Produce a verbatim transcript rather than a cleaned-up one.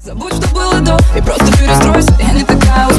Забудь, что было до, и просто перестройся. Я не такая